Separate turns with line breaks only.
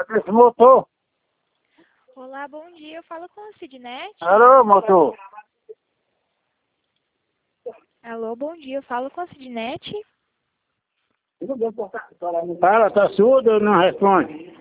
Esse motor.
Olá, bom dia. Eu falo com a Sidnete.
Alô, motor.
Alô, bom dia. Eu falo com a Sidnete.
Fala, tá surdo ou não responde?